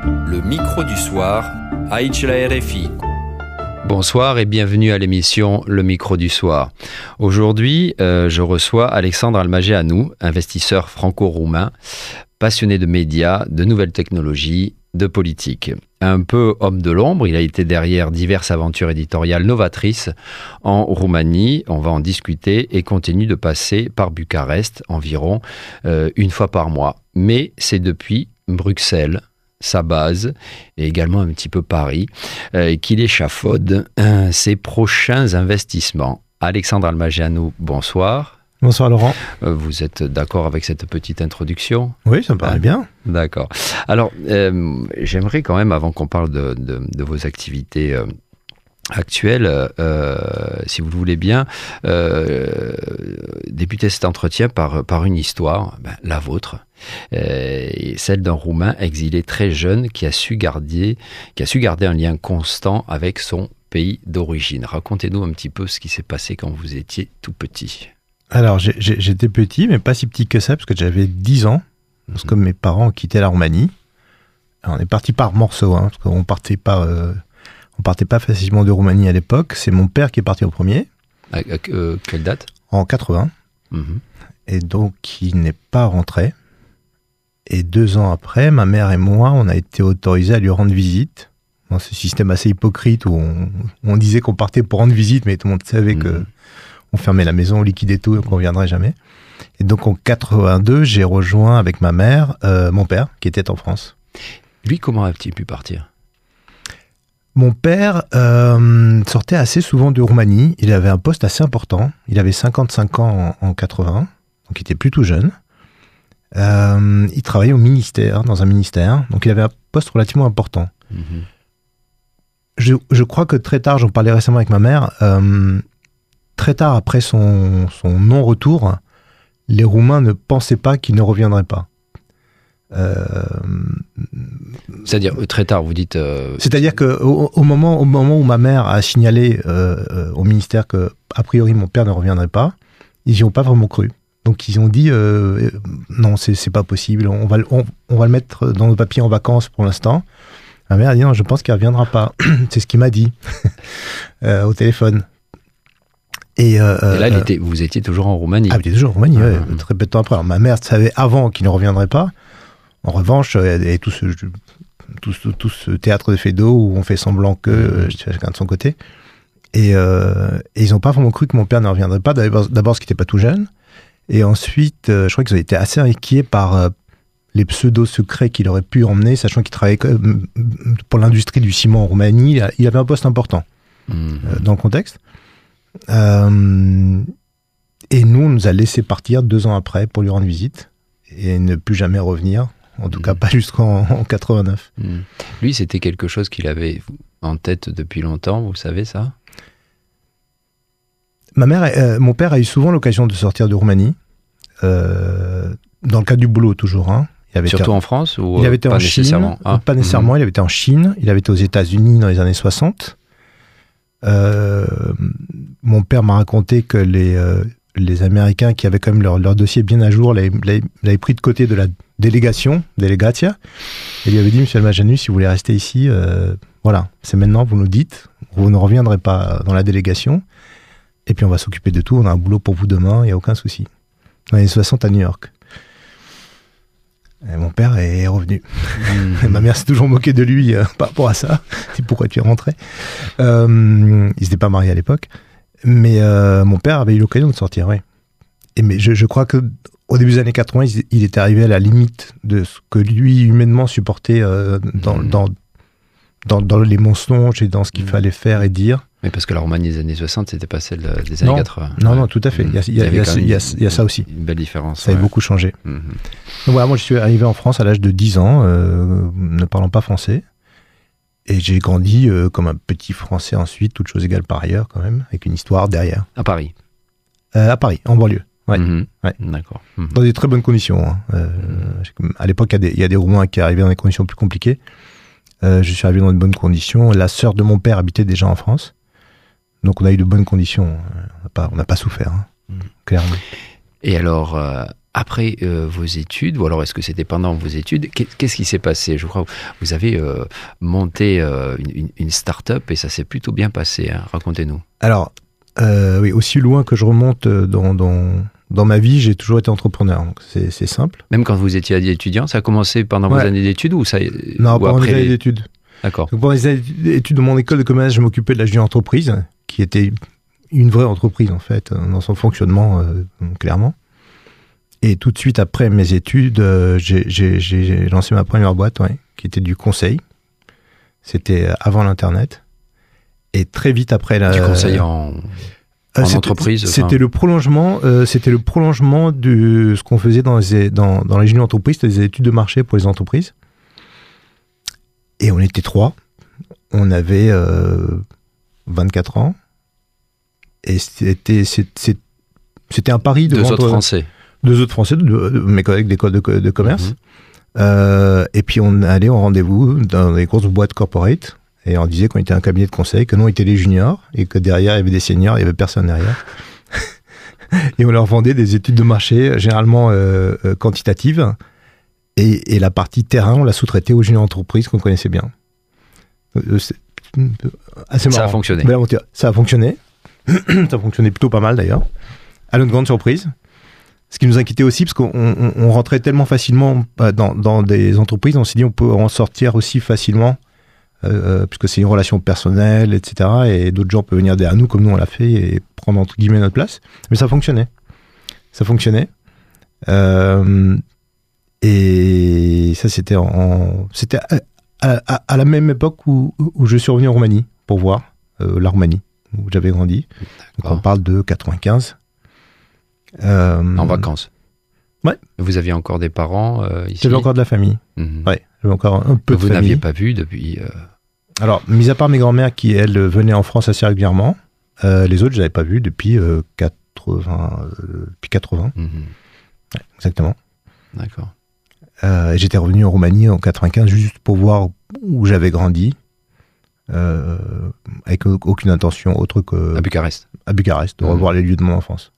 Le micro du soir, aici la RFI. Bonsoir et bienvenue à l'émission Le micro du soir. Aujourd'hui, je reçois Alexandre Almageanu, investisseur franco-roumain, passionné de médias, de nouvelles technologies, de politique. Un peu homme de l'ombre, il a été derrière diverses aventures éditoriales novatrices en Roumanie. On va en discuter et continue de passer par Bucarest environ une fois par mois. Mais c'est depuis Bruxelles, sa base, et également un petit peu Paris, qu'il échafaude ses prochains investissements. Alexandre Almageanu, bonsoir. Bonsoir Laurent. Vous êtes d'accord avec cette petite introduction ? Oui, ça me paraît bien. D'accord. Alors, j'aimerais quand même, avant qu'on parle de vos activités actuelles, si vous le voulez bien, débuter cet entretien par une histoire, la vôtre, celle d'un Roumain exilé très jeune qui a su garder un lien constant avec son pays d'origine. Racontez-nous un petit peu ce qui s'est passé quand vous étiez tout petit. Alors, j'étais petit, mais pas si petit que ça, parce que j'avais 10 ans, parce que mes parents ont quitté la Roumanie. Alors, on est parti par morceaux, parce qu'on partait pas facilement de Roumanie à l'époque. C'est mon père qui est parti au premier. À quelle date ? En 80. Et donc, il n'est pas rentré. Et 2 ans après, ma mère et moi, on a été autorisés à lui rendre visite. Dans ce système assez hypocrite où on disait qu'on partait pour rendre visite, mais tout le monde savait que on fermait la maison, on liquidait tout et qu'on ne reviendrait jamais. Et donc en 82, j'ai rejoint avec ma mère mon père, qui était en France. Lui, comment a-t-il pu partir ? Mon père sortait assez souvent de Roumanie. Il avait un poste assez important. Il avait 55 ans en 80, donc il était plutôt jeune. Il travaillait dans un ministère, donc il avait un poste relativement important. Je crois que très tard, j'en parlais récemment avec ma mère, très tard après son non-retour, les Roumains ne pensaient pas qu'il ne reviendrait pas. C'est-à-dire, très tard, vous dites... C'est-à-dire qu'au moment où ma mère a signalé au ministère qu'a priori mon père ne reviendrait pas, ils n'y ont pas vraiment cru. Donc ils ont dit non, c'est pas possible, on va le mettre dans nos papiers en vacances pour l'instant. Ma mère a dit non, je pense qu'il ne reviendra pas. C'est ce qu'il m'a dit au téléphone. Et là, vous étiez toujours en Roumanie. Ah, j'étais toujours en Roumanie, très peu de temps après. Alors, ma mère savait avant qu'il ne reviendrait pas. En revanche, il y avait tout ce théâtre de fait d'eau où on fait semblant que chacun de son côté. Et ils n'ont pas vraiment cru que mon père ne reviendrait pas. D'abord parce qu'il n'était pas tout jeune. Et ensuite, je crois qu'ils ont été assez inquiets par les pseudo-secrets qu'il aurait pu emmener, sachant qu'il travaillait pour l'industrie du ciment en Roumanie. Il avait un poste important dans le contexte. Et nous, on nous a laissé partir 2 ans après pour lui rendre visite et ne plus jamais revenir, en tout cas pas jusqu'en 89. Lui, c'était quelque chose qu'il avait en tête depuis longtemps, vous savez ça ? Mon père a eu souvent l'occasion de sortir de Roumanie, dans le cadre du boulot toujours. Surtout en France ou il avait été pas en nécessairement Chine, pas nécessairement, il avait été en Chine, il avait été aux États-Unis dans les années 60. Mon père m'a raconté que les Américains qui avaient quand même leur dossier bien à jour l'avaient pris de côté de la délégatia, et lui avait dit: Monsieur Almageanu, si vous voulez rester ici, voilà, c'est maintenant, vous nous dites, vous ne reviendrez pas dans la délégation, et puis on va s'occuper de tout, on a un boulot pour vous demain, il n'y a aucun souci. Dans les années 60 à New York. Et mon père est revenu. Et ma mère s'est toujours moquée de lui par rapport à ça. C'est pourquoi tu es rentré. Ils n'étaient pas mariés à l'époque. Mais mon père avait eu l'occasion de sortir, oui. Mais je crois qu'au début des années 80, il était arrivé à la limite de ce que lui, humainement, supportait dans les mensonges et dans ce qu'il fallait faire et dire. Mais parce que la Roumanie des années 60, c'était pas celle des années 80. Non, tout à fait. Il y a ça aussi. Une belle différence. Ça avait beaucoup changé. Donc voilà, moi je suis arrivé en France à l'âge de 10 ans, ne parlant pas français. Et j'ai grandi comme un petit Français ensuite, toutes choses égales par ailleurs quand même, avec une histoire derrière. À Paris ? À Paris, en banlieue. Ouais. Ouais. D'accord. Dans des très bonnes conditions. À l'époque, il y a des Roumains qui arrivaient dans des conditions plus compliquées. Je suis arrivé dans de bonnes conditions. La sœur de mon père habitait déjà en France. Donc on a eu de bonnes conditions. On n'a pas souffert, clairement. Et alors, après vos études, ou alors est-ce que c'était pendant vos études, qu'est-ce qui s'est passé? Je crois que vous avez monté une start-up et ça s'est plutôt bien passé. Hein. Racontez-nous. Alors, oui, aussi loin que je remonte dans ma vie, j'ai toujours été entrepreneur. Donc c'est simple. Même quand vous étiez étudiant, ça a commencé pendant vos années d'études ou ça? Non, ou pendant après les années d'études. D'accord. Donc, pendant les années d'études de mon école de commerce, je m'occupais de la junior entreprise, qui était une vraie entreprise en fait, dans son fonctionnement clairement. Et tout de suite après mes études, j'ai lancé ma première boîte, qui était du conseil. C'était avant l'Internet. Et très vite après du conseil en entreprise. C'était le prolongement. C'était le prolongement de ce qu'on faisait dans les junior entreprises, c'était des études de marché pour les entreprises. Et on était 3. On avait 24 ans. Et c'était un pari de Deux autres Français. Deux autres Français, mes collègues d'école de commerce. Et puis on allait en rendez-vous dans des grosses boîtes corporate et on disait qu'on était un cabinet de conseil, que nous on était les juniors et que derrière il y avait des seniors, il y avait personne derrière. Et on leur vendait des études de marché généralement quantitatives et la partie terrain on la sous-traitait aux juniors entreprises qu'on connaissait bien. C'est assez marrant. Ça a fonctionné. Ça a fonctionné. Ça fonctionnait plutôt pas mal d'ailleurs. À notre grande surprise. Ce qui nous inquiétait aussi, parce qu'on rentrait tellement facilement dans des entreprises, on s'est dit on peut en sortir aussi facilement, puisque c'est une relation personnelle, etc. Et d'autres gens peuvent venir derrière nous, comme nous on l'a fait, et prendre entre guillemets notre place. Mais ça fonctionnait. Ça fonctionnait. Et ça, c'était à la même époque où je suis revenu en Roumanie, pour voir la Roumanie, où j'avais grandi. Donc on parle de 95. En vacances. Ouais. Vous aviez encore des parents ici? J'avais encore de la famille. Ouais, j'avais encore un peu de famille. Vous n'aviez pas vu depuis... Alors, mis à part mes grands-mères qui, elles, venaient en France assez régulièrement, les autres, je n'avais pas vu depuis 80. Ouais, exactement. D'accord. J'étais revenu en Roumanie en 95 juste pour voir où j'avais grandi, avec aucune intention autre que... À Bucarest. À Bucarest, de revoir les lieux de mon enfance.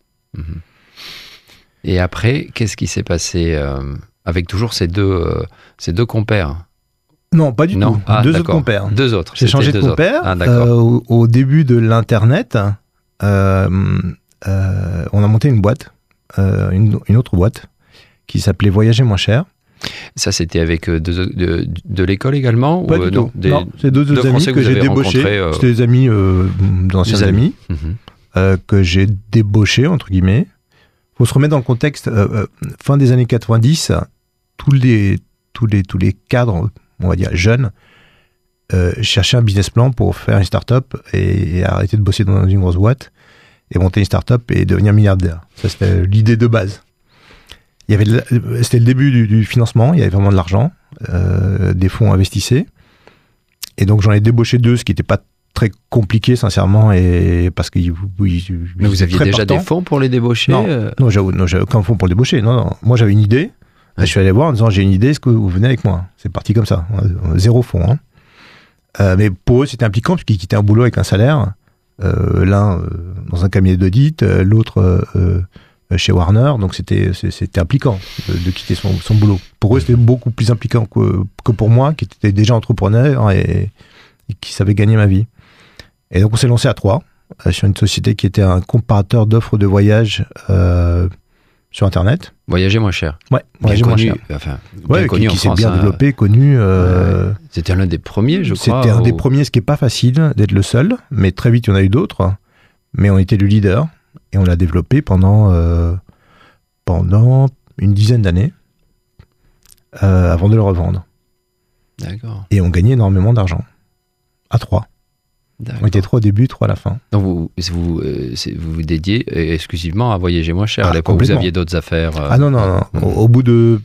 Et après, qu'est-ce qui s'est passé avec toujours ces deux compères? Non, pas du tout. Deux autres compères. Deux autres. J'ai changé de compère. Au début de l'Internet, on a monté une boîte, une autre boîte, qui s'appelait Voyager moins cher. Ça, c'était avec de l'école également? Pas du tout. Non, c'est deux amis que j'ai débauchés. C'était des amis, d'anciens amis. Que j'ai débauché, entre guillemets. Il faut se remettre dans le contexte, fin des années 90, tous les cadres, on va dire jeunes, cherchaient un business plan pour faire une start-up et arrêter de bosser dans une grosse boîte et monter une start-up et devenir milliardaire. Ça, c'était l'idée de base. C'était le début du financement, il y avait vraiment de l'argent, des fonds investissaient. Et donc, j'en ai débauché deux, ce qui n'était pas très compliqué sincèrement et parce que mais vous aviez déjà des fonds pour les débaucher? Non, j'avais aucun fonds pour le débaucher. Non. Moi j'avais une idée. Je suis allé voir en disant j'ai une idée, est-ce que vous venez avec moi? C'est parti comme ça, zéro fonds. Mais pour eux c'était impliquant parce qu'ils quittaient un boulot avec un salaire, l'un dans un cabinet d'audit, l'autre chez Warner, donc c'était impliquant de quitter son boulot. Pour eux c'était beaucoup plus impliquant que pour moi qui était déjà entrepreneur et qui savait gagner ma vie. Et donc on s'est lancé à 3 sur une société qui était un comparateur d'offres de voyage sur Internet. Voyager moins cher. Ouais, voyager moins cher. Enfin, bien connu qui en France. Qui s'est bien développé, connu. C'était l'un des premiers, je crois. C'était un des premiers, ce qui n'est pas facile d'être le seul, mais très vite il y en a eu d'autres. Mais on était le leader et on l'a développé pendant une dizaine d'années avant de le revendre. D'accord. Et on gagnait énormément d'argent. À 3. On était 3 au début, 3 à la fin. Donc vous dédiez exclusivement à voyager moins cher. À l'époque, vous aviez d'autres affaires. Ah non. Au bout de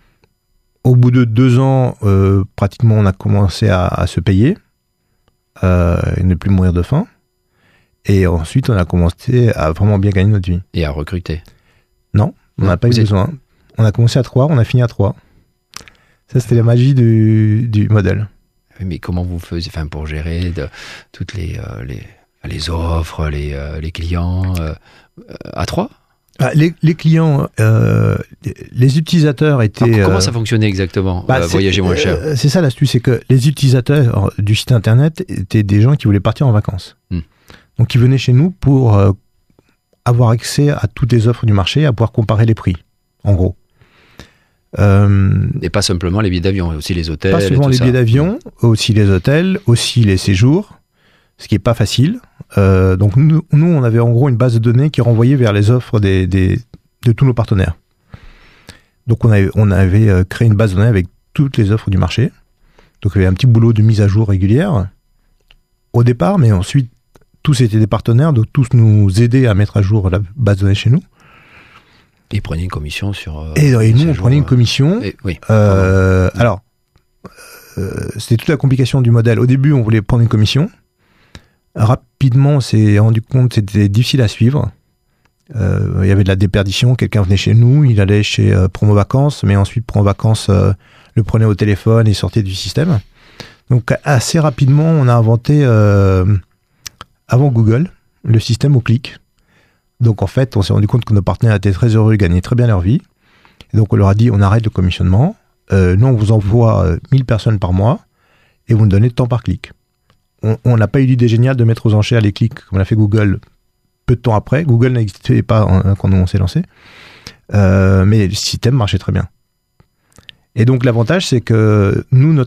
2 ans, pratiquement, on a commencé à se payer et ne plus mourir de faim. Et ensuite, on a commencé à vraiment bien gagner notre vie. Et à recruter. Non, on n'a pas eu besoin. On a commencé à 3, on a fini à 3. Ça, c'était la magie du modèle. Mais comment vous faisiez pour gérer toutes les offres, les clients à 3? Les clients, les utilisateurs étaient... Alors, comment ça fonctionnait exactement, Voyager moins cher? C'est ça l'astuce, c'est que les utilisateurs du site internet étaient des gens qui voulaient partir en vacances. Donc ils venaient chez nous pour avoir accès à toutes les offres du marché, à pouvoir comparer les prix, en gros. Et pas simplement les billets d'avion, aussi les hôtels. Pas seulement les billets d'avion, aussi les hôtels, aussi les séjours, ce qui n'est pas facile. Donc nous, on avait en gros une base de données qui renvoyait vers les offres de tous nos partenaires. Donc on avait créé une base de données avec toutes les offres du marché. Donc il y avait un petit boulot de mise à jour régulière au départ, mais ensuite tous étaient des partenaires, donc tous nous aidaient à mettre à jour la base de données chez nous. Ils prenaient une commission sur... et nous, on prenait une commission. Oui. Alors, c'était toute la complication du modèle. Au début, on voulait prendre une commission. Rapidement, on s'est rendu compte que c'était difficile à suivre. Il y avait de la déperdition. Quelqu'un venait chez nous, il allait chez Promo Vacances, mais ensuite Promo Vacances le prenait au téléphone et sortait du système. Donc, assez rapidement, on a inventé, avant Google, le système au clic. Donc en fait, on s'est rendu compte que nos partenaires étaient très heureux, ils gagnaient très bien leur vie. Et donc on leur a dit, on arrête le commissionnement. Nous, on vous envoie 1000 personnes par mois et vous nous donnez de temps par clic. On n'a pas eu l'idée géniale de mettre aux enchères les clics, comme l'a fait Google peu de temps après. Google n'existait pas quand on s'est lancé. Mais le système marchait très bien. Et donc l'avantage, c'est que nous,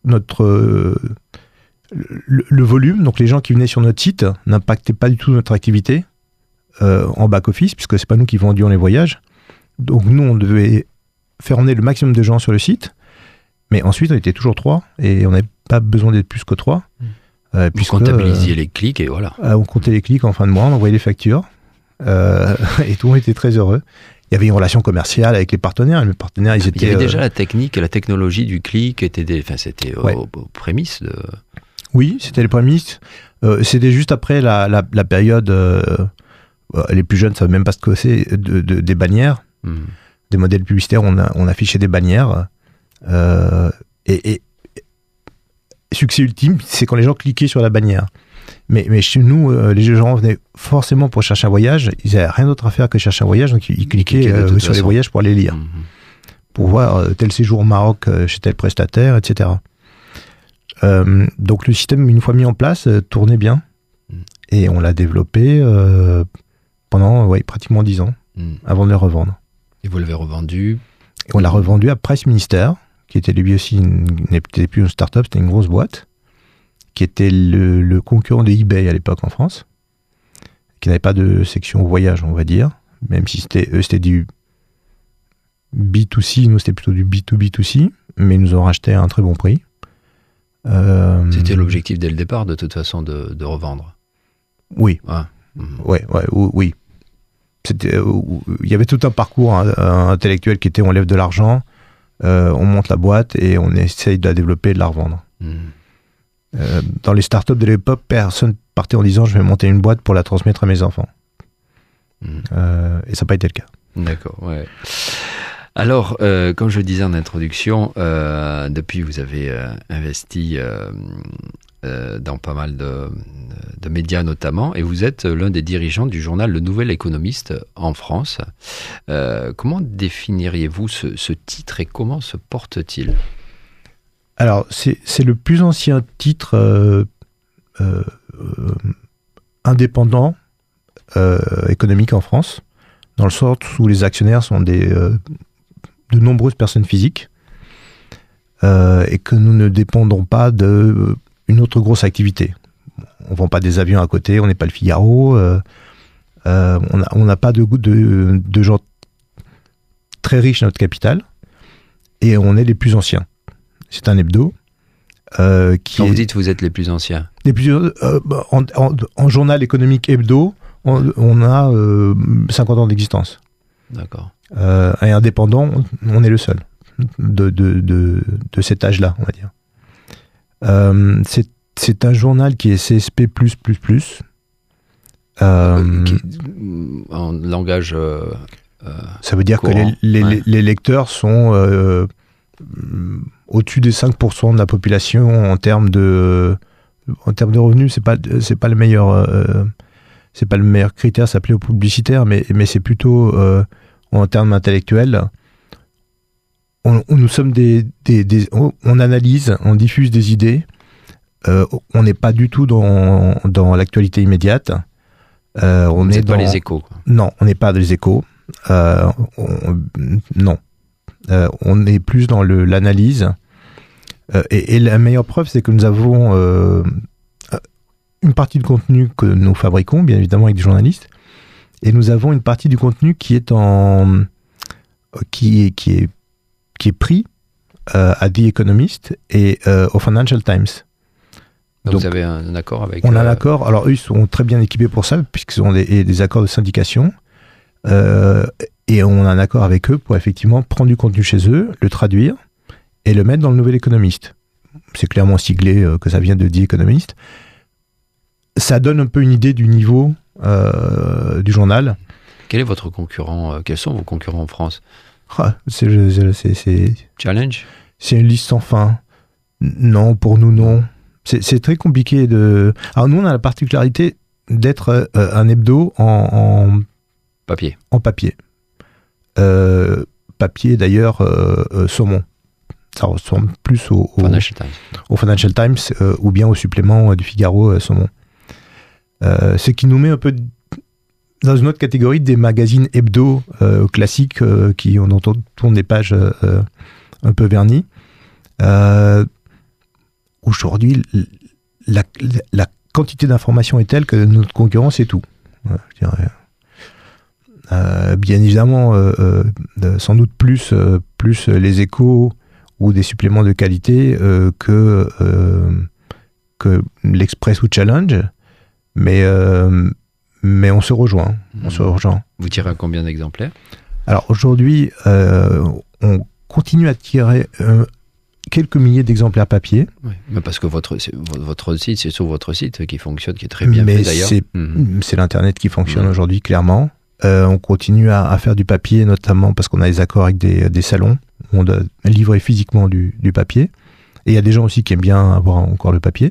le volume, donc les gens qui venaient sur notre site, n'impactaient pas du tout notre activité. En back-office, puisque c'est pas nous qui vendions les voyages. Donc nous, on devait faire emmener le maximum de gens sur le site, mais ensuite, on était toujours 3, et on n'avait pas besoin d'être plus que 3. Vous comptabilisiez les clics, et voilà. On comptait les clics en fin de mois, on envoyait les factures, et tout le monde était très heureux. Il y avait une relation commerciale avec les partenaires, ils étaient... Il y avait déjà la technique, la technologie du clic, c'était aux prémices de... Oui, c'était les prémices. C'était juste après la période... les plus jeunes ne savent même pas ce que c'est, des bannières, des modèles publicitaires, on affichait des bannières. Et succès ultime, c'est quand les gens cliquaient sur la bannière. Mais chez nous, les gens venaient forcément pour chercher un voyage, ils n'avaient rien d'autre à faire que chercher un voyage, donc ils cliquaient sur les voyages pour les lire, pour voir tel séjour au Maroc chez tel prestataire, etc. Donc le système, une fois mis en place, tournait bien, et on l'a développé... pendant pratiquement 10 ans, avant de le revendre. Et vous l'avez revendu? Et on l'a revendu à Presse Ministère, qui était lui aussi, n'était plus une start-up, c'était une grosse boîte, qui était le concurrent de eBay à l'époque en France, qui n'avait pas de section voyage, on va dire, même si c'était du B2C, nous c'était plutôt du B2B2C, mais ils nous ont racheté à un très bon prix. C'était l'objectif dès le départ, de toute façon, de revendre? Oui. Oui. Il y avait tout un parcours intellectuel qui était on lève de l'argent, on monte la boîte et on essaye de la développer et de la revendre. Dans les startups de l'époque, personne partait en disant je vais monter une boîte pour la transmettre à mes enfants. Et ça n'a pas été le cas. D'accord, ouais. Alors, comme je le disais en introduction, depuis vous avez investi dans pas mal de médias notamment, et vous êtes l'un des dirigeants du journal Le Nouvel Économiste en France. Comment définiriez-vous ce titre et comment se porte-t-il? Alors, c'est le plus ancien titre indépendant économique en France, dans le sens où les actionnaires sont de nombreuses personnes physiques, et que nous ne dépendons pas d'une autre grosse activité. On ne vend pas des avions à côté, on n'est pas le Figaro, on n'a pas de gens très riches dans notre capital, et on est les plus anciens. C'est un hebdo. Quand vous dites vous êtes les plus anciens, en journal économique hebdo, on a 50 ans d'existence. D'accord. Et indépendant, on est le seul de cet âge-là, on va dire. C'est un journal qui est CSP++. En langage... ça veut dire courant. Que les lecteurs sont au-dessus des 5% de la population en termes de revenus. C'est pas le meilleur... c'est pas le meilleur critère, s'appeler aux publicitaires, mais c'est plutôt en termes intellectuels. Nous sommes on analyse, on diffuse des idées. On n'est pas du tout dans l'actualité immédiate. On n'est pas les échos, quoi. Non, on n'est pas les échos. Non. On est plus dans l'analyse. Et la meilleure preuve, c'est que nous avons une partie du contenu que nous fabriquons, bien évidemment avec des journalistes, et nous avons une partie du contenu qui est pris à The Economist et au Financial Times. Donc vous avez un accord avec... On a un accord. Alors eux, ils sont très bien équipés pour ça, puisqu'ils ont des accords de syndication. Et on a un accord avec eux pour effectivement prendre du contenu chez eux, le traduire et le mettre dans le Nouvel Économiste. C'est clairement siglé que ça vient de The Economist. Ça donne un peu une idée du niveau du journal. Quel est votre concurrent? Quels sont vos concurrents en France? Challenge. C'est une liste sans fin. Non, pour nous, non. C'est très compliqué de... Alors nous, on a la particularité d'être un hebdo en papier. En papier. Papier, d'ailleurs, saumon. Ça ressemble plus au Financial Times ou bien au supplément du Figaro saumon. Ce qui nous met un peu dans une autre catégorie des magazines hebdo classiques dont on tourne des pages un peu vernies. Aujourd'hui, la quantité d'informations est telle que notre concurrence, c'est tout. Je dirais. Bien évidemment, sans doute plus les échos ou des suppléments de qualité que l'Express ou Challenge, mais on se rejoint. Vous tirez à combien d'exemplaires? Alors aujourd'hui, on continue à tirer quelques milliers d'exemplaires papier. Oui, mais parce que votre site, c'est sur votre site qui fonctionne, qui est très bien fait d'ailleurs. C'est l'Internet qui fonctionne aujourd'hui, clairement. On continue à faire du papier, notamment parce qu'on a des accords avec des salons où on doit livrer physiquement du papier. Et il y a des gens aussi qui aiment bien avoir encore le papier.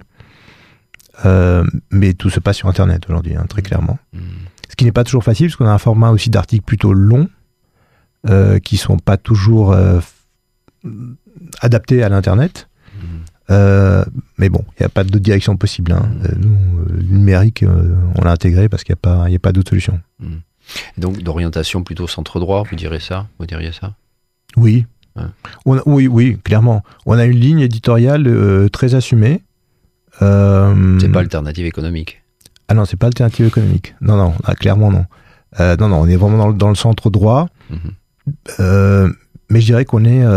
Mais tout se passe sur Internet aujourd'hui, très clairement. Ce qui n'est pas toujours facile, parce qu'on a un format aussi d'articles plutôt longs, qui ne sont pas toujours adaptés à l'Internet. Mais bon, il n'y a pas d'autre direction possible. Nous, le numérique, on l'a intégré parce qu'il n'y a pas d'autre solution. Donc d'orientation plutôt centre-droit, vous diriez ça? Oui. Ouais. Oui, clairement. On a une ligne éditoriale très assumée. C'est pas Alternative économique? Ah non, c'est pas Alternative économique. Non, clairement non. Non, on est vraiment dans le centre droit. Mais je dirais qu'on est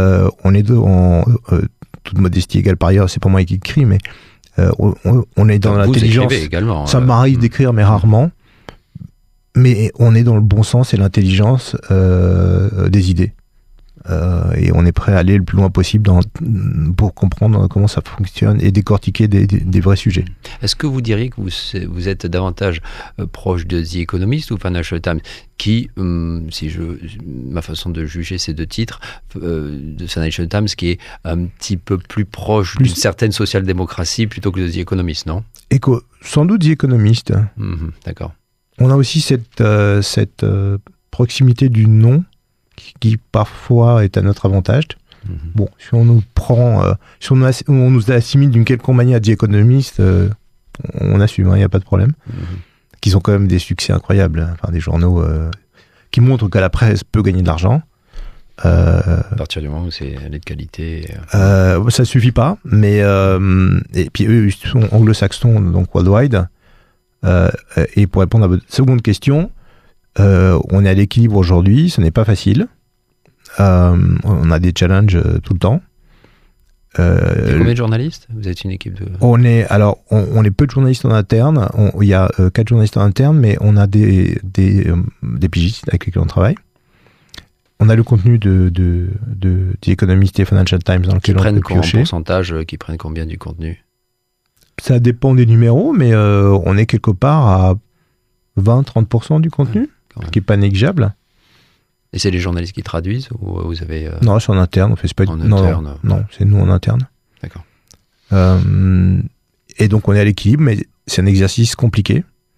toute modestie égale par ailleurs, c'est pas moi qui écris, mais on est dans l'intelligence. Également, ça m'arrive d'écrire, mais rarement. Mais on est dans le bon sens et l'intelligence des idées. Et on est prêt à aller le plus loin possible pour comprendre comment ça fonctionne et décortiquer des vrais sujets. Est-ce que vous diriez que vous êtes davantage proche de The Economist ou Financial Times, qui, ma façon de juger ces deux titres, de Financial Times, qui est un petit peu plus proche d'une certaine social-démocratie plutôt que de The Economist, non? Sans doute The Economist. D'accord. On a aussi cette proximité du nom qui parfois est à notre avantage. Bon, si on nous prend, si on nous assimile d'une quelconque manière à The Economist, on assume, il n'y a pas de problème. Qu'ils ont quand même des succès incroyables, des journaux qui montrent que la presse peut gagner de l'argent. À partir du moment où c'est de qualité. Ça suffit pas, mais et puis eux ils sont anglo-saxons, donc worldwide. Et pour répondre à votre seconde question, on est à l'équilibre aujourd'hui, ce n'est pas facile. On a des challenges tout le temps. Il y a combien de journalistes? Vous êtes une équipe de... On est peu de journalistes en interne. Il y a 4 journalistes en interne, mais on a des pigistes avec lesquels on travaille. On a le contenu de The Economist et Financial Times dans lequel on peut piocher. Qui prennent combien du contenu? Ça dépend des numéros, mais on est quelque part à 20-30% du contenu, ce qui n'est pas négligeable. Et c'est les journalistes qui traduisent ou vous avez... Non, c'est en interne. On fait pas non, c'est nous en interne. D'accord. Et donc on est à l'équilibre, mais c'est un exercice compliqué.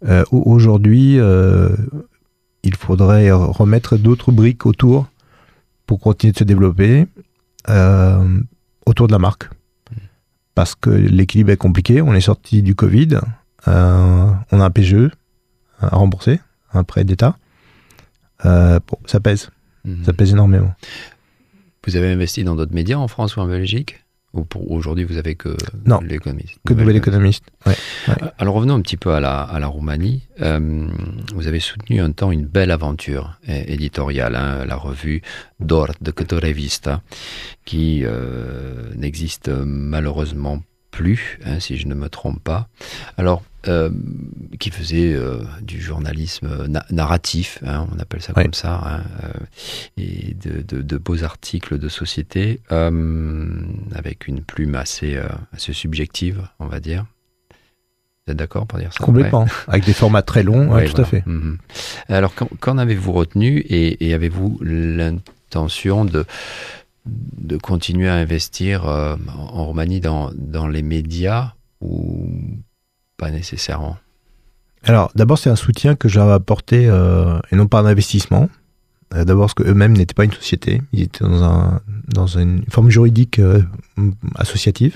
Aujourd'hui, il faudrait remettre d'autres briques autour pour continuer de se développer autour de la marque. Parce que l'équilibre est compliqué. On est sorti du Covid. On a un PGE à rembourser, un prêt d'État. Ça pèse. Ça pèse énormément. Vous avez investi dans d'autres médias en France ou en Belgique ? Ou aujourd'hui, vous avez que l'Économiste. Que Nouvel Économiste. Ouais. Alors revenons un petit peu à la Roumanie. Vous avez soutenu un temps une belle aventure éditoriale, la revue Dor de Revista, qui n'existe malheureusement plus, si je ne me trompe pas. Alors, qui faisait du journalisme narratif, on appelle ça comme ça, et de beaux articles de société, avec une plume assez subjective, on va dire. Vous êtes d'accord pour dire ça ? Complètement, avec des formats très longs, tout à fait. Mm-hmm. Alors, qu'en avez-vous retenu et avez-vous l'intention de continuer à investir en Roumanie dans les médias ou pas nécessairement ? Alors, d'abord, c'est un soutien que j'avais apporté, et non pas un investissement. D'abord, parce qu'eux-mêmes n'étaient pas une société. Ils étaient dans une forme juridique associative.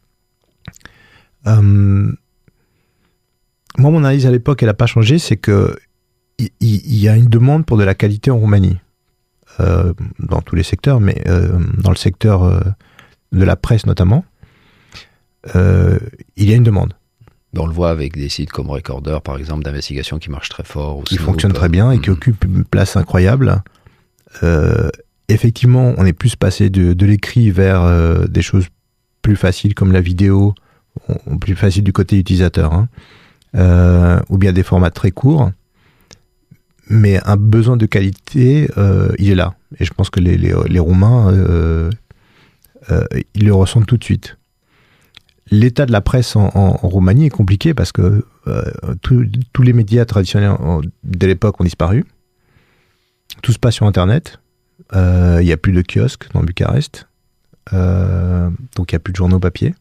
Moi, mon analyse à l'époque, elle n'a pas changé. C'est qu'il y a une demande pour de la qualité en Roumanie. Dans tous les secteurs, mais dans le secteur de la presse notamment, il y a une demande. On le voit avec des sites comme Recorder, par exemple, d'investigation qui marchent très fort. Qui fonctionnent très bien et qui occupent une place incroyable. Effectivement, on est plus passé de l'écrit vers des choses plus faciles comme la vidéo, plus faciles du côté utilisateur, ou bien des formats très courts. Mais un besoin de qualité, il est là. Et je pense que les Roumains, ils le ressentent tout de suite. L'état de la presse en Roumanie est compliqué parce que tous les médias traditionnels de l'époque ont disparu. Tout se passe sur Internet. Il n'y a plus de kiosques dans Bucarest. Donc il n'y a plus de journaux papier.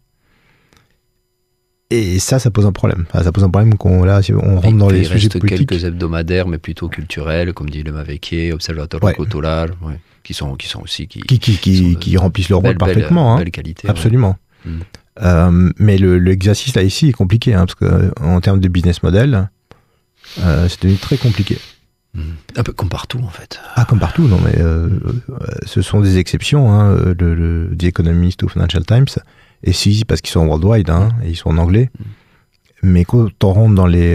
Et ça pose un problème. Ça pose un problème qu'on rentre dans les sujets politiques. Il reste quelques hebdomadaires, mais plutôt culturels, comme dit le Mavecchie, Observatoire Cultural, qui sont aussi qui remplissent leur rôle parfaitement. Belle qualité. Absolument. Ouais. Mais l'exercice là ici est compliqué, parce que en termes de business model, c'est devenu très compliqué. Un peu comme partout en fait. Comme partout, non mais ce sont des exceptions. Le The Economist ou Financial Times. Et si, parce qu'ils sont worldwide, et ils sont en anglais. Mais quand on rentre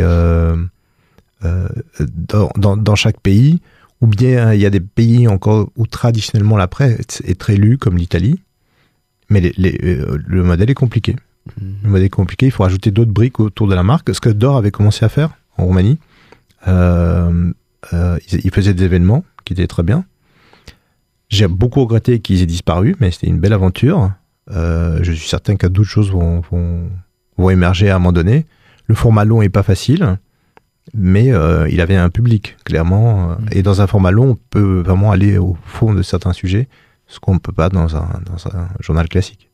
dans chaque pays, ou bien il y a des pays encore où traditionnellement la presse est très lue, comme l'Italie, mais le modèle est compliqué. Le modèle est compliqué, il faut rajouter d'autres briques autour de la marque, ce que Dor avait commencé à faire en Roumanie. Ils faisaient des événements qui étaient très bien. J'ai beaucoup regretté qu'ils aient disparu, mais c'était une belle aventure. Je suis certain que d'autres choses vont émerger à un moment donné. Le format long est pas facile, mais il avait un public, clairement. Et dans un format long, on peut vraiment aller au fond de certains sujets, ce qu'on ne peut pas dans un journal classique.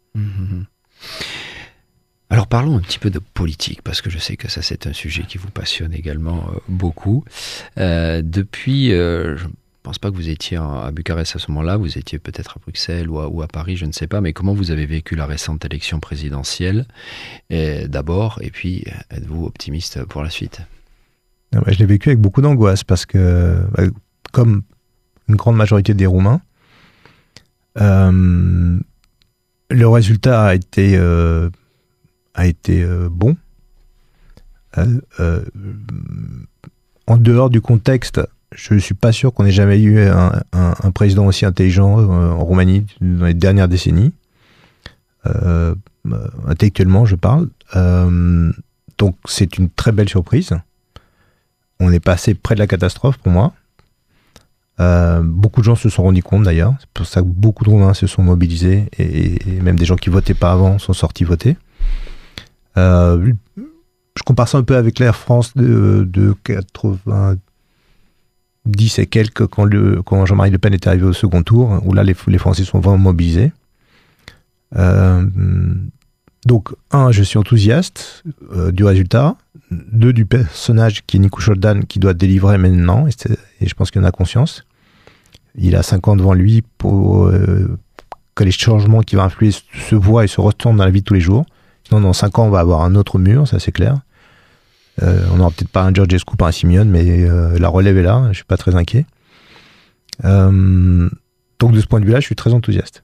Alors parlons un petit peu de politique, parce que je sais que ça c'est un sujet qui vous passionne également beaucoup. Depuis... Je ne pense pas que vous étiez à Bucarest à ce moment-là, vous étiez peut-être à Bruxelles ou à Paris, je ne sais pas, mais comment vous avez vécu la récente élection présidentielle d'abord, et puis êtes-vous optimiste pour la suite ? Je l'ai vécu avec beaucoup d'angoisse, parce que, comme une grande majorité des Roumains, le résultat a été bon. En dehors du contexte, je ne suis pas sûr qu'on ait jamais eu un président aussi intelligent en Roumanie dans les dernières décennies. Intellectuellement, je parle. Donc, c'est une très belle surprise. On est passé près de la catastrophe pour moi. Beaucoup de gens se sont rendus compte d'ailleurs. C'est pour ça que beaucoup de Roumains se sont mobilisés et même des gens qui votaient pas avant sont sortis voter. Je compare ça un peu avec l'Air France de 90 et quelques, quand Jean-Marie Le Pen est arrivé au second tour, où là les Français sont vraiment mobilisés. Donc, je suis enthousiaste du résultat. du personnage qui est Nico Shordan qui doit délivrer maintenant, et je pense qu'il en a conscience. Il a 5 ans devant lui pour que les changements qui vont influer se voient et se ressentent dans la vie de tous les jours. Sinon, dans 5 ans, on va avoir un autre mur, ça c'est clair. On n'aura peut-être pas un Georgescu, pas un Simeone, mais la relève est là, je suis pas très inquiet. Donc de ce point de vue-là, je suis très enthousiaste.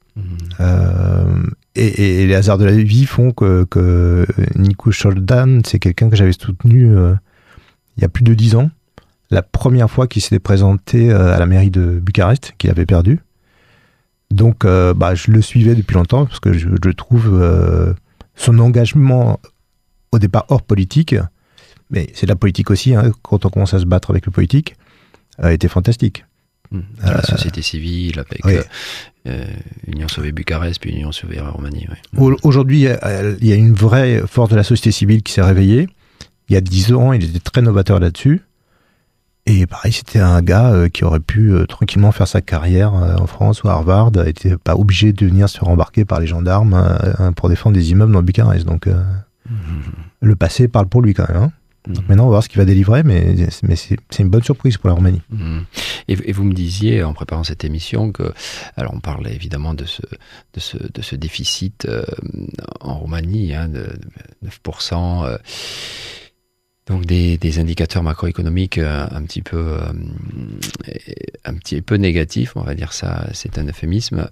Et les hasards de la vie font que Nico Shordan, c'est quelqu'un que j'avais soutenu il y a plus de 10 ans. La première fois qu'il s'était présenté à la mairie de Bucarest, qu'il avait perdu. Donc je le suivais depuis longtemps parce que je trouve son engagement au départ hors politique, mais c'est de la politique aussi, hein, quand on commence à se battre avec le politique, était fantastique. La société civile avec Union Sauvée Bucarest puis Union Sauvée Roumanie. Ouais. Aujourd'hui, il y a une vraie force de la société civile qui s'est réveillée. Il y a 10 ans, il était très novateur là-dessus. Et pareil, c'était un gars qui aurait pu tranquillement faire sa carrière en France ou à Harvard, n'était pas obligé de venir se faire embarquer par les gendarmes pour défendre des immeubles dans Bucarest. Donc le passé parle pour lui quand même. Hein. Donc maintenant, on va voir ce qu'il va délivrer, mais c'est une bonne surprise pour la Roumanie. Et vous me disiez, en préparant cette émission, que, alors on parlait évidemment de ce déficit en Roumanie, hein, de 9%, donc des indicateurs macroéconomiques un petit peu négatifs, on va dire ça, c'est un euphémisme.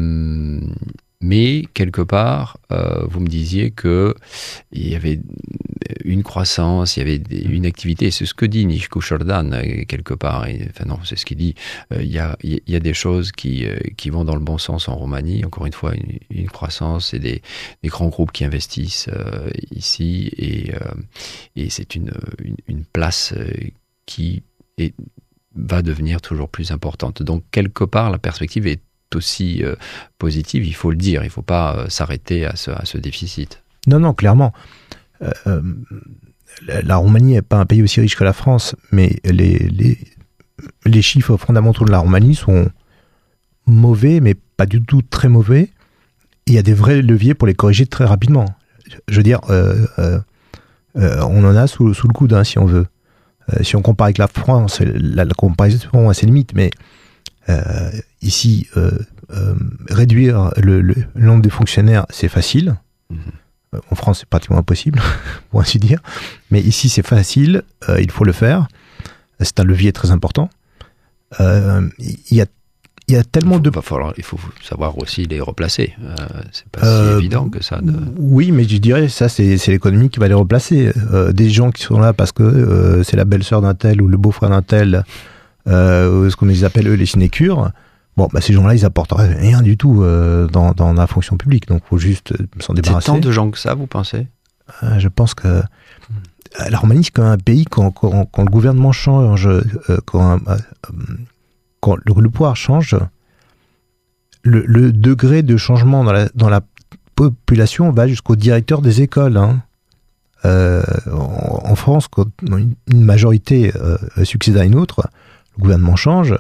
Mais quelque part, vous me disiez que il y avait une croissance, il y avait une activité. C'est ce que dit Nico Shordan quelque part. Enfin non, c'est ce qu'il dit. Il y a des choses qui vont dans le bon sens en Roumanie. Encore une fois, une croissance et des grands groupes qui investissent ici et c'est une place qui va devenir toujours plus importante. Donc quelque part, la perspective est aussi positive, il faut le dire, il ne faut pas s'arrêter à ce déficit. Non, clairement. La Roumanie n'est pas un pays aussi riche que la France, mais les chiffres fondamentaux de la Roumanie sont mauvais, mais pas du tout très mauvais. Il y a des vrais leviers pour les corriger très rapidement. Je veux dire, on en a sous le coude, hein, si on veut. Si on compare avec la France, la comparaison a ses limites, mais ici, réduire le nombre de fonctionnaires, c'est facile. En France, c'est pratiquement impossible, pour ainsi dire. Mais ici, c'est facile, il faut le faire. C'est un levier très important. Il y a tellement il faut savoir aussi les replacer. C'est pas si évident que ça. Oui, mais je dirais, ça, c'est l'économie qui va les replacer. Des gens qui sont là parce que c'est la belle-sœur d'un tel ou le beau-frère d'un tel, ce qu'on les appelle, eux, les sinécures. Bon, ces gens-là, ils apportent rien du tout dans la fonction publique. Donc, il faut juste s'en débarrasser. C'est tant de gens que ça, vous pensez ? Je pense que la Roumanie, c'est quand même un pays, quand le gouvernement change, quand le pouvoir change, le degré de changement dans la population va jusqu'au directeur des écoles. Hein. En France, quand une majorité succède à une autre, le gouvernement change.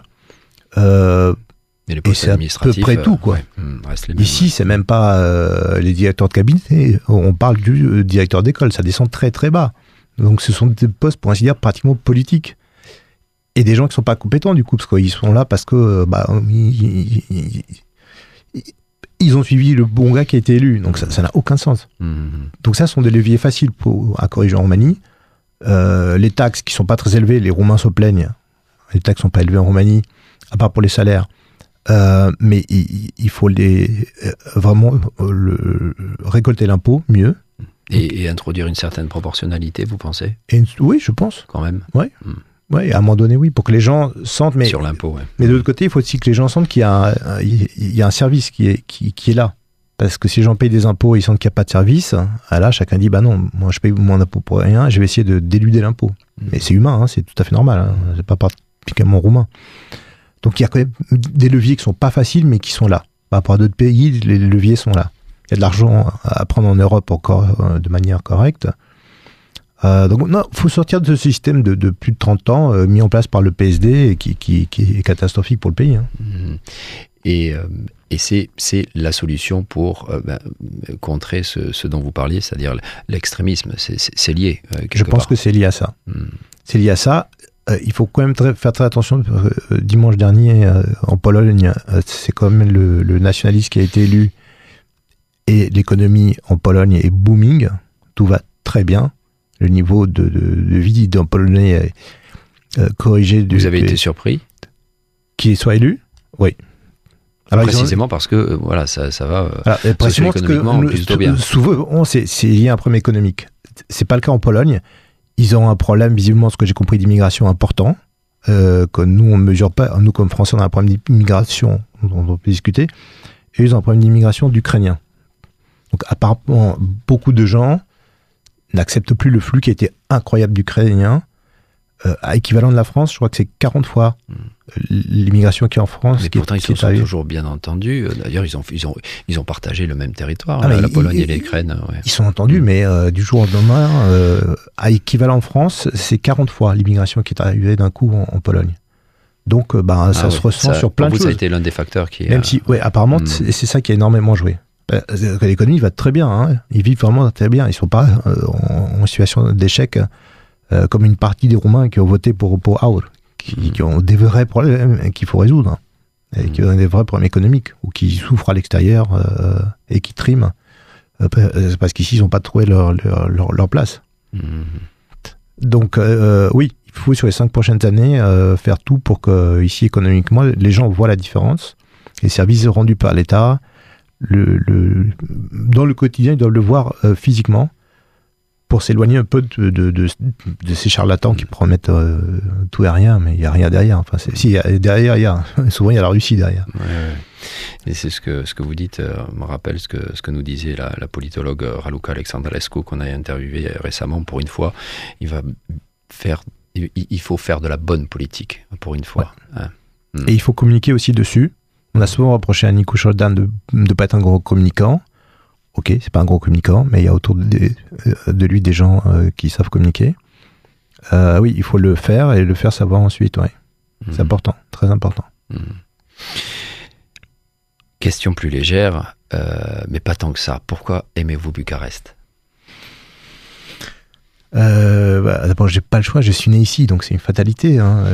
Et c'est à peu près tout, quoi. Ici, c'est même pas les directeurs de cabinet, on parle du directeur d'école, ça descend très très bas. Donc ce sont des postes, pour ainsi dire, pratiquement politiques. Et des gens qui sont pas compétents, du coup, parce qu'ils sont là parce que ils ont suivi le bon gars qui a été élu. Donc ça n'a aucun sens. Donc ça, sont des leviers faciles à corriger en Roumanie. Les taxes qui sont pas très élevées, les Roumains se plaignent. Les taxes sont pas élevées en Roumanie, à part pour les salaires. Mais il faut vraiment récolter l'impôt mieux. Et introduire une certaine proportionnalité, vous pensez ? Oui, je pense. Quand même. Oui, à un moment donné, oui, pour que les gens sentent. Mais, sur l'impôt, ouais. Mais de l'autre côté, il faut aussi que les gens sentent qu'il y a un service qui est là. Parce que si les gens payent des impôts et ils sentent qu'il n'y a pas de service, là, chacun dit, non, moi je paye mon impôt pour rien, je vais essayer d'éluder l'impôt. Mais c'est humain, hein, c'est tout à fait normal, hein, c'est pas particulièrement roumain. Donc il y a quand même des leviers qui sont pas faciles, mais qui sont là. Par rapport à d'autres pays, les leviers sont là. Il y a de l'argent à prendre en Europe encore de manière correcte. Donc non, faut sortir de ce système de plus de 30 ans mis en place par le PSD et qui est catastrophique pour le pays. Hein. Et c'est la solution pour contrer ce dont vous parliez, c'est-à-dire l'extrémisme. C'est lié. Je pense que c'est lié à ça. C'est lié à ça. Il faut quand même faire très attention. Dimanche dernier, en Pologne, c'est quand même le nationaliste qui a été élu. Et l'économie en Pologne est booming. Tout va très bien. Le niveau de vie d'un Polonais est corrigé. Vous avez été surpris qu'il soit élu? Oui. Alors, précisément parce que voilà, ça va socio-économiquement plutôt bien. Souvent, c'est lié à un problème économique. C'est pas le cas en Pologne. Ils ont un problème, visiblement, ce que j'ai compris, d'immigration important, que nous, on ne mesure pas. Nous, comme Français, on a un problème d'immigration dont on peut discuter. Et ils ont un problème d'immigration d'Ukrainiens. Donc, apparemment, beaucoup de gens n'acceptent plus le flux qui a été incroyable d'Ukrainiens. À équivalent de la France, je crois que c'est 40 fois l'immigration qui est en France. Mais pourtant, ils se sont toujours bien entendus. D'ailleurs, ils ont partagé le même territoire, la Pologne et l'Ukraine. Ouais. Ils sont entendus, mais du jour au lendemain, à équivalent en France, c'est 40 fois l'immigration qui est arrivée d'un coup en Pologne. Donc, ça se ressent sur plein de choses. Ça a été l'un des facteurs qui... Même si, apparemment, c'est ça qui a énormément joué. L'économie va très bien. Hein. Ils vivent vraiment très bien. Ils ne sont pas en situation d'échec comme une partie des Roumains qui ont voté pour Aur, qui ont des vrais problèmes qu'il faut résoudre, et qui ont des vrais problèmes économiques, ou qui souffrent à l'extérieur et qui triment, parce qu'ici, ils n'ont pas trouvé leur place. Donc, oui, il faut sur les 5 prochaines années faire tout pour que, ici, économiquement, les gens voient la différence. Les services rendus par l'État, dans le quotidien, ils doivent le voir physiquement, pour s'éloigner un peu de ces charlatans qui promettent tout et rien, mais il n'y a rien derrière. Enfin, derrière, il y a. Souvent, il y a la Russie derrière. Ouais. Et c'est ce que vous dites me rappelle ce que nous disait la politologue Raluca Alexandrescu, qu'on a interviewé récemment. Pour une fois, il faut faire de la bonne politique, pour une fois. Ouais. Hein. Et il faut communiquer aussi dessus. On a souvent reproché à Nico Jordan de ne pas être un gros communicant. Ok, c'est pas un gros communicant, mais il y a autour de lui des gens qui savent communiquer. Oui, il faut le faire et le faire savoir ensuite. Ouais. C'est important, très important. Question plus légère, mais pas tant que ça. Pourquoi aimez-vous Bucarest ? D'abord, j'ai pas le choix, je suis né ici, donc c'est une fatalité. Hein.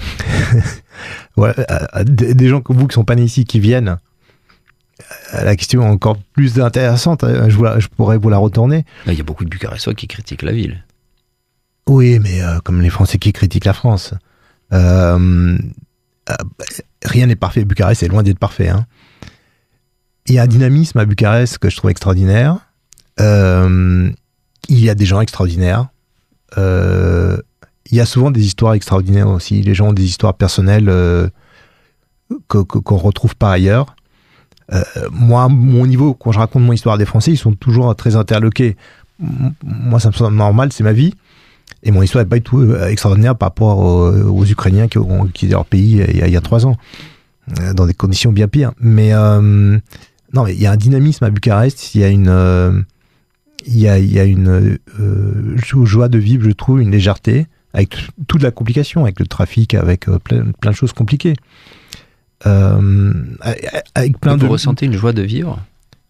Des gens comme vous qui sont pas nés ici, qui viennent, la question est encore plus intéressante. Je pourrais vous la retourner. Il y a beaucoup de Bucarestois qui critiquent la ville. Oui, mais comme les Français qui critiquent la France. Rien n'est parfait. Bucarest est loin d'être parfait. Hein. Il y a un dynamisme à Bucarest que je trouve extraordinaire. Il y a des gens extraordinaires. Il y a souvent des histoires extraordinaires aussi. Les gens ont des histoires personnelles qu'on retrouve pas ailleurs. Moi, mon niveau, quand je raconte mon histoire des Français, ils sont toujours très interloqués. Moi, ça me semble normal, c'est ma vie. Et mon histoire n'est pas du tout extraordinaire par rapport aux Ukrainiens qui ont quitté leur pays il y a 3 ans, dans des conditions bien pires. Mais non, mais il y a un dynamisme à Bucarest. Il y a une joie de vivre, je trouve, une légèreté, avec toute la complication, avec le trafic, avec plein de choses compliquées. Avec plein vous ressentez une joie de vivre ?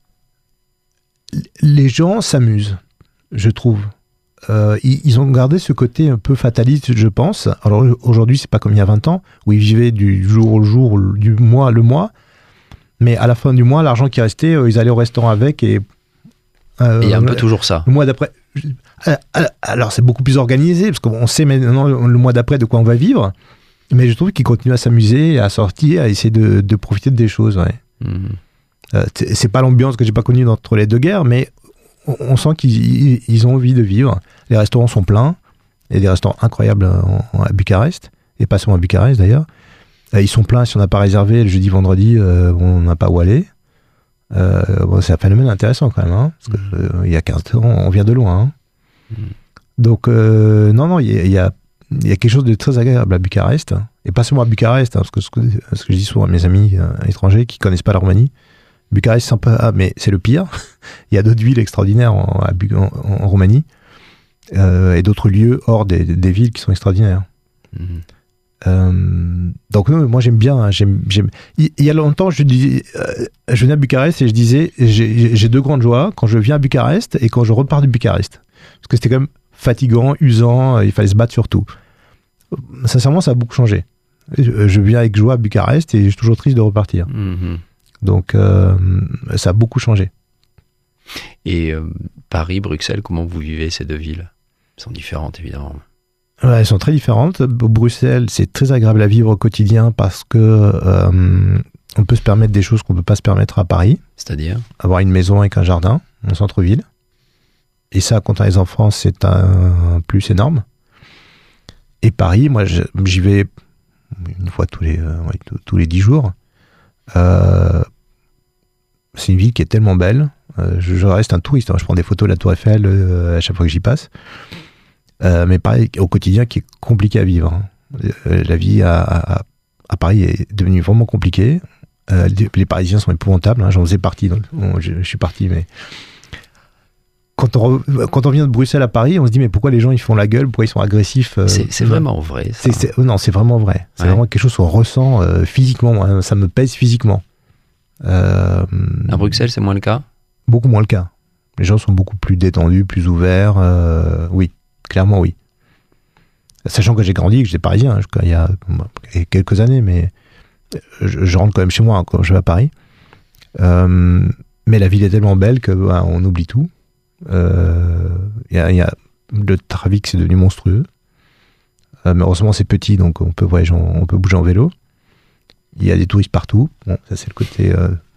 Les gens s'amusent, je trouve. Ils ont gardé ce côté un peu fataliste, je pense. Alors aujourd'hui, c'est pas comme il y a 20 ans, où ils vivaient du jour au jour, du mois le mois. Mais à la fin du mois, l'argent qui restait, ils allaient au restaurant avec et il y a un peu toujours ça. Le mois d'après. Alors c'est beaucoup plus organisé, parce qu'on sait maintenant le mois d'après de quoi on va vivre. Mais je trouve qu'ils continuent à s'amuser, à sortir, à essayer de profiter des choses. Ouais. C'est pas l'ambiance que j'ai pas connue entre les deux guerres, mais on sent qu'ils ont envie de vivre. Les restaurants sont pleins. Il y a des restaurants incroyables à Bucarest, et pas seulement à Bucarest d'ailleurs. Ils sont pleins si on n'a pas réservé le jeudi, vendredi, on n'a pas où aller. C'est un phénomène intéressant quand même, hein, parce que il y a 15 ans, on vient de loin. Hein. Donc, non, il y a quelque chose de très agréable à Bucarest, et pas seulement à Bucarest, hein, parce que ce que je dis souvent à mes amis étrangers qui connaissent pas la Roumanie, Bucarest c'est sympa, mais c'est le pire. Il y a d'autres villes extraordinaires en Roumanie, et d'autres lieux hors des villes qui sont extraordinaires. Donc moi j'aime bien. Hein, Il y a longtemps, je venais à Bucarest et je disais j'ai deux grandes joies quand je viens à Bucarest et quand je repars de Bucarest, parce que c'était quand même fatigant, usant, il fallait se battre sur tout. Sincèrement, ça a beaucoup changé. Je viens avec joie à Bucarest et je suis toujours triste de repartir. Donc ça a beaucoup changé. Et Paris, Bruxelles, comment vous vivez ces deux villes? Elles sont différentes évidemment. Ouais, elles sont très différentes. Bruxelles, c'est très agréable à vivre au quotidien parce que on peut se permettre des choses qu'on ne peut pas se permettre à Paris. C'est-à-dire avoir une maison avec un jardin en centre-ville. Et ça, quand on a les enfants, c'est un plus énorme. Et Paris, moi, j'y vais une fois tous les 10 jours. C'est une ville qui est tellement belle. Je reste un touriste. Je prends des photos de la Tour Eiffel à chaque fois que j'y passe. Mais pareil, au quotidien, qui est compliqué à vivre. La vie à Paris est devenue vraiment compliquée. Les Parisiens sont épouvantables. J'en faisais partie. Donc, je suis parti, mais... Quand on vient de Bruxelles à Paris, on se dit mais pourquoi les gens ils font la gueule, pourquoi ils sont agressifs C'est vraiment vrai. Ça. Non, c'est vraiment vrai. C'est vraiment quelque chose qu'on ressent physiquement. Moi, ça me pèse physiquement. À Bruxelles, c'est moins le cas? Beaucoup moins le cas. Les gens sont beaucoup plus détendus, plus ouverts. Oui, clairement oui. Sachant que j'ai grandi, que j'étais parisien il y a quelques années, mais je rentre quand même chez moi quand je vais à Paris. Mais la ville est tellement belle qu'on oublie tout. Le trafic c'est devenu monstrueux, mais heureusement c'est petit donc on peut bouger en vélo. Il y a des touristes partout. Bon, ça c'est le côté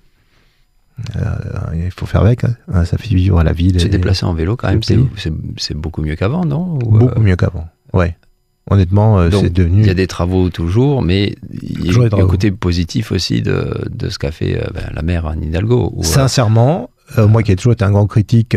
il faut faire avec, hein. Ça fait vivre la ville. Se déplacer en vélo quand même c'est beaucoup mieux qu'avant, non? Beaucoup mieux qu'avant, ouais. Honnêtement, donc, c'est devenu... Il y a des travaux toujours, mais il y a un côté positif aussi de ce qu'a fait la maire Anne Hidalgo. Sincèrement, moi qui ai toujours été un grand critique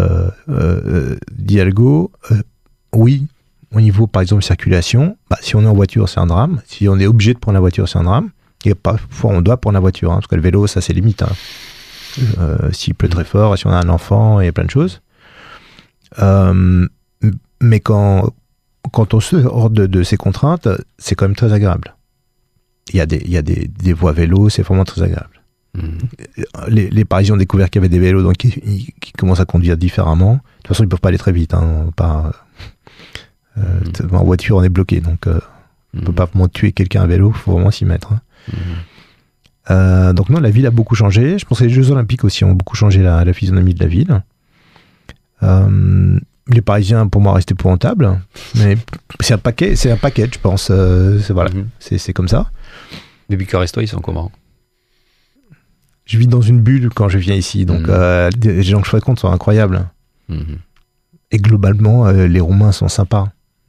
d'Hidalgo, oui, au niveau par exemple circulation, si on est en voiture c'est un drame, si on est obligé de prendre la voiture c'est un drame, et parfois on doit prendre la voiture, parce que le vélo ça c'est limite. S'il pleut très fort, si on a un enfant, il y a plein de choses. Mais quand on sort de ces contraintes, c'est quand même très agréable. Il y a des voies vélo, c'est vraiment très agréable. Les Parisiens ont découvert qu'il y avait des vélos, donc qui commencent à conduire différemment. De toute façon, ils peuvent pas aller très vite. En voiture, on est bloqué, donc on peut pas vraiment tuer quelqu'un à vélo. Il faut vraiment s'y mettre. Donc non, la ville a beaucoup changé. Je pense que les Jeux Olympiques aussi ont beaucoup changé la physionomie de la ville. Les Parisiens, pour moi, restent épouvantables. Mais c'est un paquet, je pense. C'est comme ça. Les Bucarestois, ils sont comment? Je vis dans une bulle quand je viens ici, donc les gens que je fréquente sont incroyables. Et globalement, les Roumains sont sympas.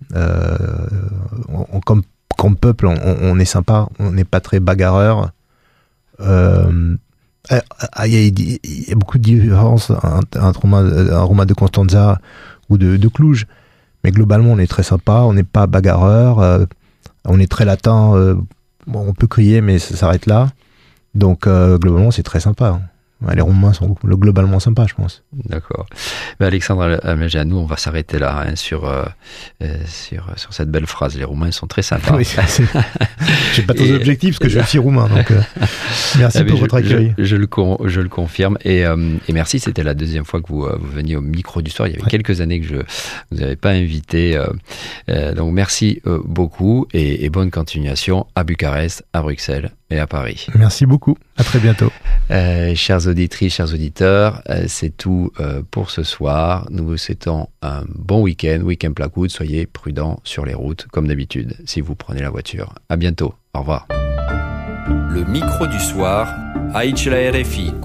Comme peuple, on est sympa, on n'est pas très bagarreur. Il y a beaucoup de différences entre un Roumain de Constanța ou de Cluj, mais globalement, on est très sympa, on n'est pas bagarreur, on est très latin, on peut crier, mais ça s'arrête là. Donc, globalement, c'est très sympa. Les Roumains sont globalement sympas, je pense. D'accord. Alexandre Almagé-Anou, on va s'arrêter là sur cette belle phrase. Les Roumains sont très sympas. Oui, j'ai pas tous objectifs parce que je suis roumain. Donc, merci pour votre accueil. Je le confirme. Et merci, c'était la deuxième fois que vous veniez au micro du soir. Il y avait quelques années que je vous avais pas invité. Donc merci beaucoup et bonne continuation à Bucarest, à Bruxelles et à Paris. Merci beaucoup. À très bientôt. Chères auditrices, chers auditeurs, c'est tout pour ce soir. Nous vous souhaitons un bon week-end plat coude. Soyez prudents sur les routes, comme d'habitude, si vous prenez la voiture. À bientôt. Au revoir. Le micro du soir, aici la RFI.